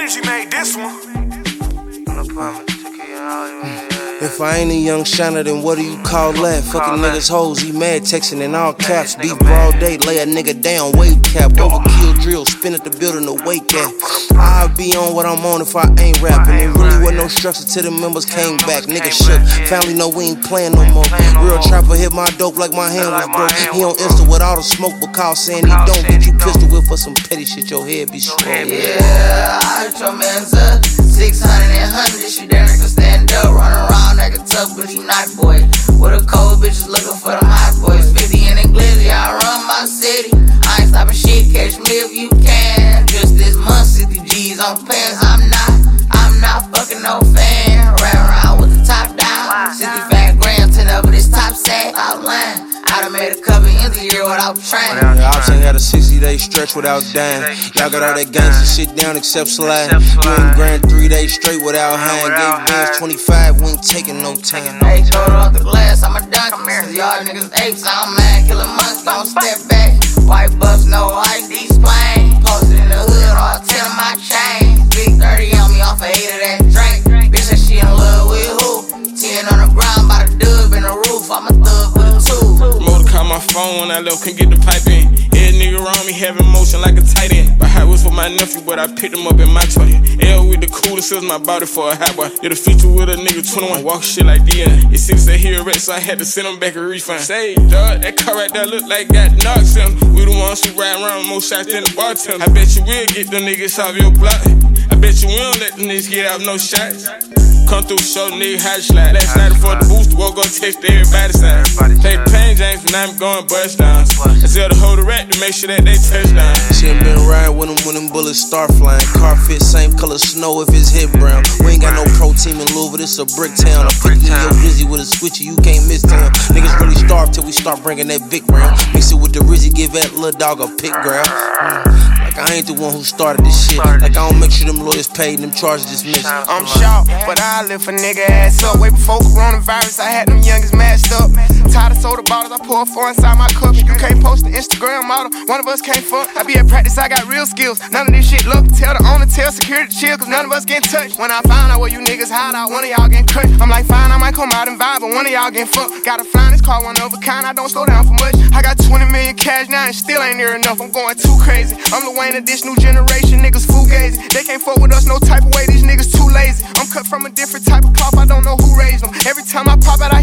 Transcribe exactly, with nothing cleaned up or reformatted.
Energy made this one. If I ain't a young shiner, then what do you call that? Fucking niggas hoes, he mad texting in all caps. Beef broad day, lay a nigga down, wave cap. Overkill drill, spin at the building to wake at. I'll be on what I'm on if I ain't rapping. There really wasn't no structure till the members came back. Nigga shook, family know we ain't playing no more. Real trapper hit my dope like my hand was broke. He on Insta with all the smoke, but call saying he don't. Get you pistol whip for some petty shit, your head be strong. Yeah, I hurt your man's up. six hundred and one hundred, she down there can stand up. Run around like a tough bitch, you not boy. With a cold bitches looking for them hot boys. fifty in the glizzy, I run my city. I ain't stopping shit, catch me if you can. Just this month, sixty G's on pants. I'm not, I'm not fucking no fan. Ran around with the top down. sixty-five grams, ten over this top sack. Outline. I done made a couple ends a year without training. Yeah, Ops ain't had a sixty day stretch without dying. Y'all got all that gangsta shit down except slide. You ain't grand three days straight without hang. Gave bands twenty-five, we ain't taking no time. Hey, told off the glass, I'm a dunk. Cause y'all niggas apes, I'm mad. Killer months, don't step back. White bucks, no I D splain. Posted in the hood, all ten of my chains. Big thirty on me off of eight of that drink. Bitch said she in love with who? ten on the ground by the dub in the roof. I'm a thug with a two. Motor call my phone when I left, couldn't get the pipe in. Every nigga around me having motion like a tight end. My hot was for my nephew, but I picked him up in my toy. L with the coolest, sells my body for a hot boy. Did a feature with a nigga twenty-one, walk shit like D N. It seems that he a wreck, so I had to send him back a refund. Say, dog, that car right there look like got knocks in. We the ones who ride around with more shots than the bartender. I bet you will get them niggas off your block. I bet you will let them niggas get out no shots. Come through, show the nigga how to slide. Last night before the booster, woke up, text everybody sign. Play Pain James, and I'm going bust down. I tell the whole rack to make sure that they touch down. She ain't been riding with him when them bullets start flying. Car fit, same color snow if it's hit brown. We ain't got no pro team in Louisville, this a brick town. I'm picking your Rizzy with a switchy, you can't miss town. Niggas really starve till we start bringing that big round. Mix it with the Rizzy, give that little dog a pick ground. Like I ain't the one who started this shit. Like I don't make sure them lawyers paid and them charges dismissed. I'm shocked, but I lift a nigga ass up. Way before coronavirus, I had them youngest mashed up. Tired of soda bottles, I pour four inside my cup. You can't post the Instagram model, one of us can't fuck. I be at practice, I got real skills. None of this shit look. Tell the owner, tell security chill, cause none of us getting touched. When I find out where you niggas hide out, one of y'all getting cut. I'm like, fine, I might come out and vibe, but one of y'all getting fucked. Gotta fly this car, one of a kind, I don't slow down for much. I got twenty million cash now and still ain't near enough. I'm going too crazy. I'm the Wayne of this new generation, niggas fugazi. They can't fuck with us no type of way, these niggas too lazy. I'm cut from a different type of cloth, I don't know who raised them. Every time I pop out,